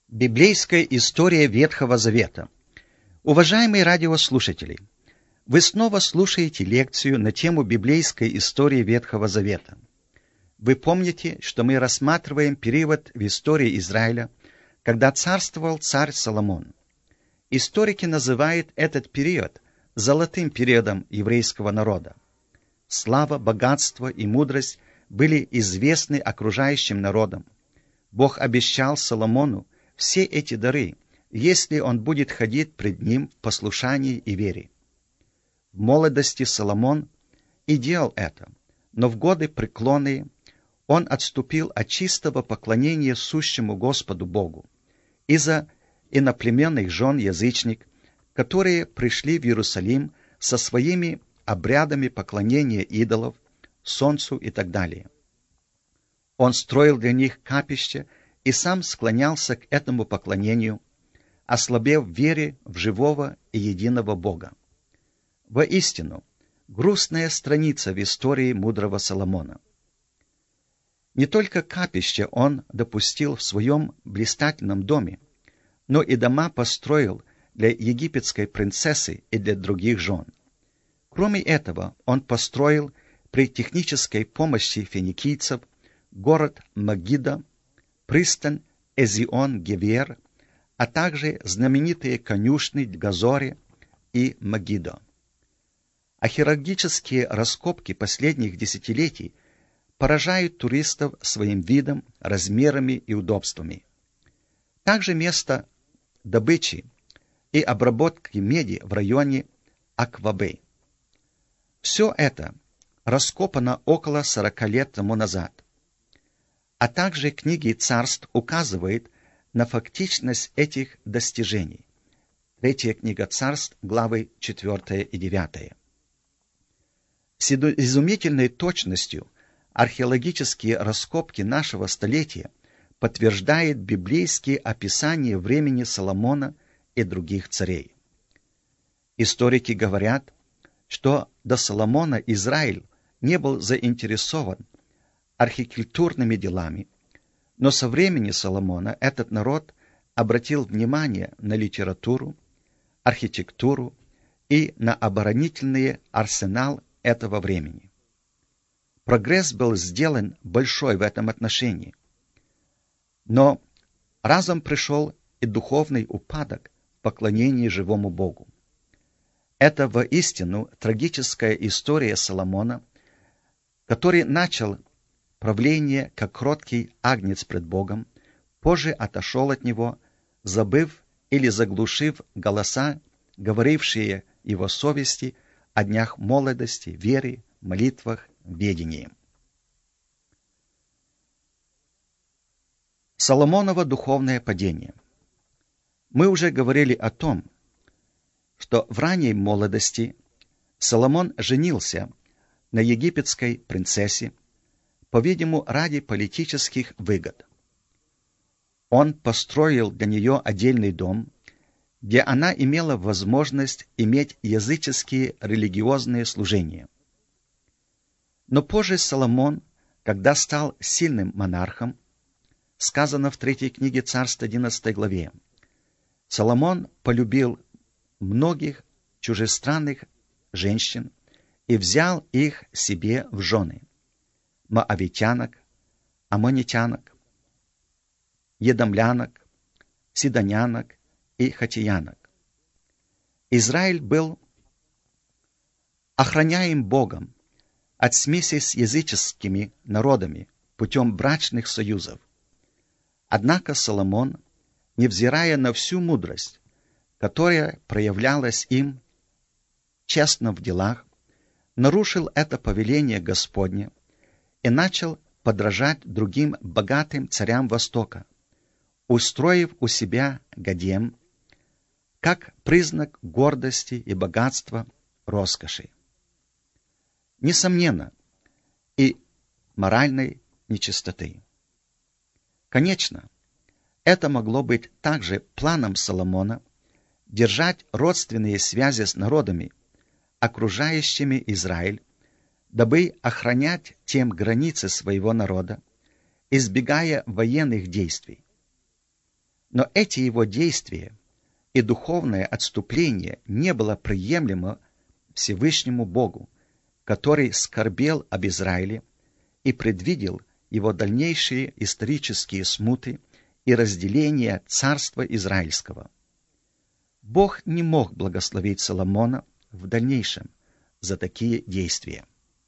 Библейская история Ветхого Завета. Уважаемые радиослушатели, вы снова слушаете лекцию на тему библейской истории Ветхого Завета. Вы помните, что мы рассматриваем период в истории Израиля, когда царствовал царь Соломон. Историки называют этот период золотым периодом еврейского народа. Слава, богатство и мудрость были известны окружающим народам. Бог обещал Соломону все эти дары, если он будет ходить пред ним в послушании и вере. В молодости Соломон и делал это, но в годы преклонные он отступил от чистого поклонения сущему Господу Богу из-за иноплеменных жен язычник, которые пришли в Иерусалим со своими обрядами поклонения идолов, солнцу и так далее. Он строил для них капище и сам склонялся к этому поклонению, ослабев в вере в живого и единого Бога. Воистину, грустная страница в истории мудрого Соломона. Не только капище он допустил в своем блистательном доме, но и дома построил для египетской принцессы и для других жен. Кроме этого, он построил при технической помощи финикийцев город Магидо, пристань Эзион-Гевер, а также знаменитые конюшни в Газоре и Магидо. Археологические раскопки последних десятилетий поражают туристов своим видом, размерами и удобствами. Также место добычи и обработки меди в районе Аквабе. Все это раскопано около 40 лет тому назад. А также книги царств указывают на фактичность этих достижений. Третья книга царств, главы 4 и 9. С изумительной точностью археологические раскопки нашего столетия подтверждают библейские описания времени Соломона и других царей. Историки говорят, что до Соломона Израиль не был заинтересован архитектурными делами, но со времени Соломона этот народ обратил внимание на литературу, архитектуру и на оборонительный арсенал этого времени. Прогресс был сделан большой в этом отношении, но разом пришел и духовный упадок в поклонении живому Богу. Это воистину трагическая история Соломона, который начал правление как кроткий агнец пред Богом, позже отошел от него, забыв или заглушив голоса, говорившие его совести о днях молодости, вере, молитвах, ведении. Соломоново духовное падение. Мы уже говорили о том, что в ранней молодости Соломон женился на египетской принцессе, по-видимому, ради политических выгод. Он построил для нее отдельный дом, где она имела возможность иметь языческие религиозные служения. Но позже Соломон, когда стал сильным монархом, сказано в 3 книге Царств 11 главе, Соломон полюбил многих чужестранных женщин и взял их себе в жены. Моавитянок, аммонитянок, едомлянок, сидонянок и хатиянок. Израиль был охраняем Богом от смеси с языческими народами путем брачных союзов. Однако Соломон, невзирая на всю мудрость, которая проявлялась им честно в делах, нарушил это повеление Господне и начал подражать другим богатым царям Востока, устроив у себя гадем, как признак гордости и богатства, роскоши. Несомненно, и моральной нечистоты. Конечно, это могло быть также планом Соломона держать родственные связи с народами, окружающими Израиль, дабы охранять тем границы своего народа, избегая военных действий. Но эти его действия и духовное отступление не было приемлемо Всевышнему Богу, который скорбел об Израиле и предвидел его дальнейшие исторические смуты и разделение царства израильского. Бог не мог благословить Соломона в дальнейшем за такие действия.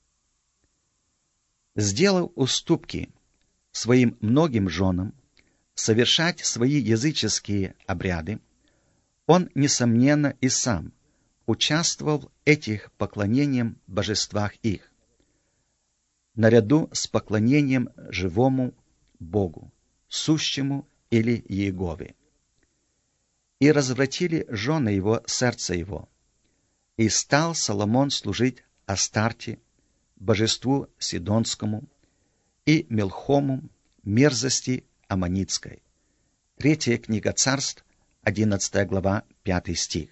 Сделав уступки своим многим женам совершать свои языческие обряды, он, несомненно, и сам участвовал в этих поклонениях божествах их, наряду с поклонением живому Богу, сущему или Иегове. И развратили жены его сердце его, и стал Соломон служить Астарте, божеству Сидонскому, и Милхому, мерзости Аммонитской. 3 книга Царств, 11 глава, 5 стих.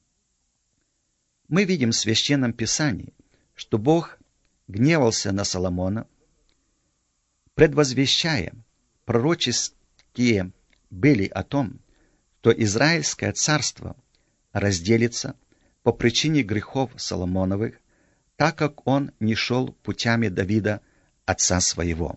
Мы видим в Священном Писании, что Бог гневался на Соломона, предвозвещая пророческие были о том, что Израильское царство разделится по причине грехов Соломоновых, так как он не шел путями Давида, отца своего.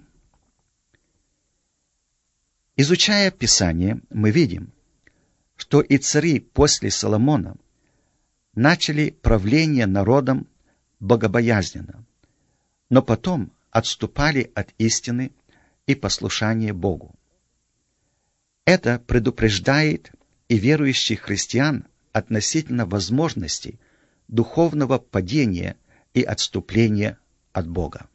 Изучая Писание, мы видим, что и цари после Соломона начали правление народом богобоязненно, но потом отступали от истины и послушания Богу. Это предупреждает и верующих христиан относительно возможности духовного падения и отступления от Бога.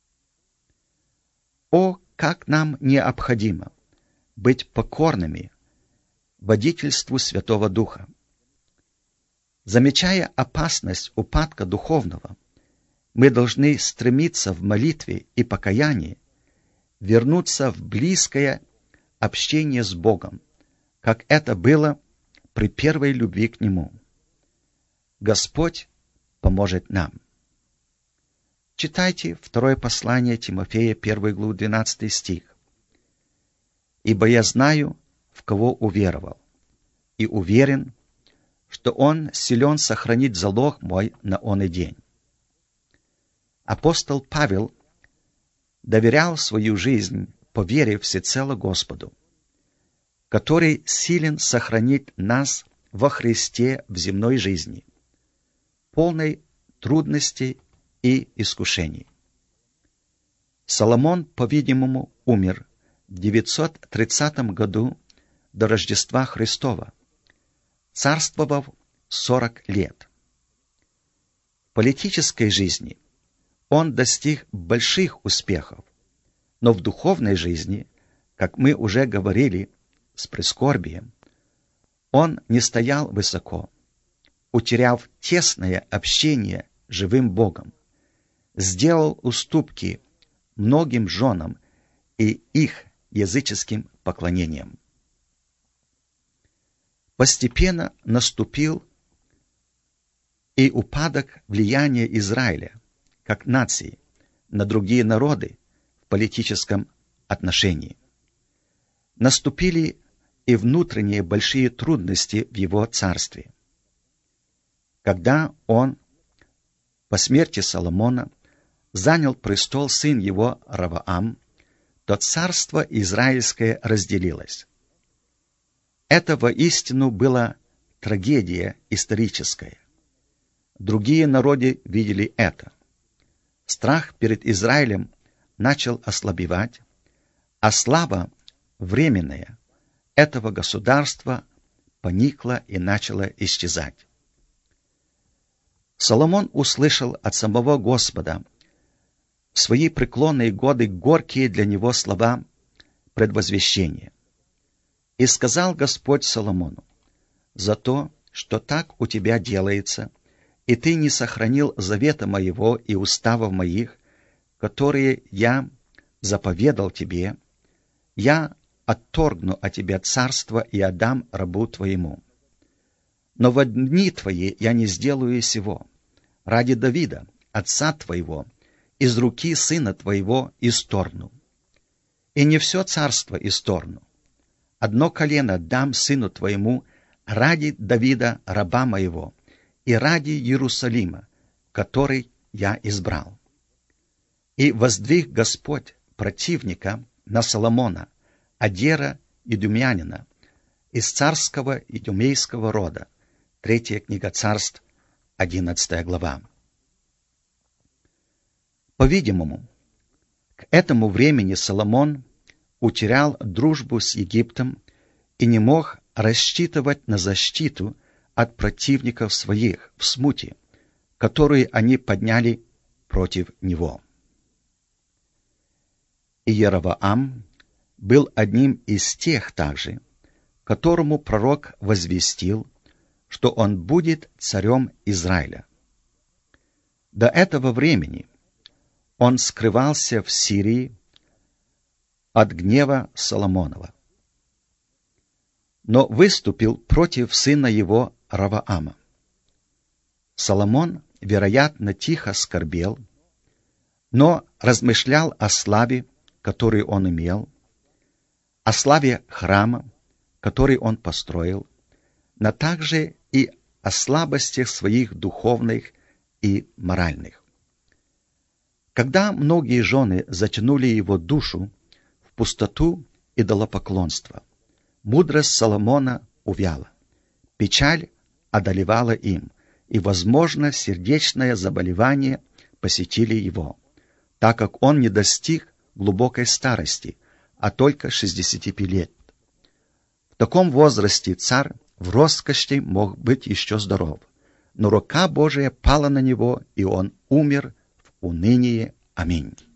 О, как нам необходимо быть покорными водительству Святого Духа! Замечая опасность упадка духовного, мы должны стремиться в молитве и покаянии вернуться в близкое общение с Богом, как это было при первой любви к Нему. Господь поможет нам. Читайте второе послание Тимофея, 1 главу, 12 стих. «Ибо я знаю, в кого уверовал, и уверен, что Он силен сохранить залог мой на оный день». Апостол Павел доверял свою жизнь по вере всецело Господу, который силен сохранить нас во Христе в земной жизни, полной трудностей и искушений. Соломон, по-видимому, умер в 930 году до Рождества Христова, царствовав 40 лет. В политической жизни он достиг больших успехов, но в духовной жизни, как мы уже говорили, с прискорбием, он не стоял высоко, утеряв тесное общение с живым Богом, сделал уступки многим женам и их языческим поклонениям. Постепенно наступил и упадок влияния Израиля, как нации, на другие народы в политическом отношении. Наступили и внутренние большие трудности в его царстве. Когда он по смерти Соломона занял престол сын его Раваам, то царство израильское разделилось. Это воистину была трагедия историческая. Другие народы видели это. Страх перед Израилем начал ослабевать, а слава временная этого государства поникла и начала исчезать. Соломон услышал от самого Господа в свои преклонные годы горькие для него слова предвозвещения. «И сказал Господь Соломону: за то, что так у тебя делается, и ты не сохранил завета моего и уставов моих, которые я заповедал тебе, я отторгну от тебя царство и отдам рабу твоему. Но во дни твои я не сделаю сего, ради Давида, отца твоего, из руки сына твоего исторгну. И не все царство исторгну, одно колено дам сыну твоему ради Давида, раба моего, и ради Иерусалима, который я избрал. И воздвиг Господь противника на Соломона, Адера идумянина, из царского идумейского рода. 3 книга Царств, 11 глава. По-видимому, к этому времени Соломон утерял дружбу с Египтом и не мог рассчитывать на защиту от противников своих в смуте, которую они подняли против него. Иеровоам был одним из тех также, которому пророк возвестил, что он будет царем Израиля. До этого времени он скрывался в Сирии от гнева Соломонова, но выступил против сына его Ровоама. Соломон, вероятно, тихо скорбел, но размышлял о славе, которую он имел, о славе храма, который он построил, но также и о слабостях своих духовных и моральных. Когда многие жены затянули его душу в пустоту идолопоклонства, мудрость Соломона увяла, печаль одолевала им, и, возможно, сердечное заболевание посетили его, так как он не достиг глубокой старости, а только 65 лет. В таком возрасте царь в роскоши мог быть еще здоров, но рука Божия пала на него, и он умер в унынии. Аминь.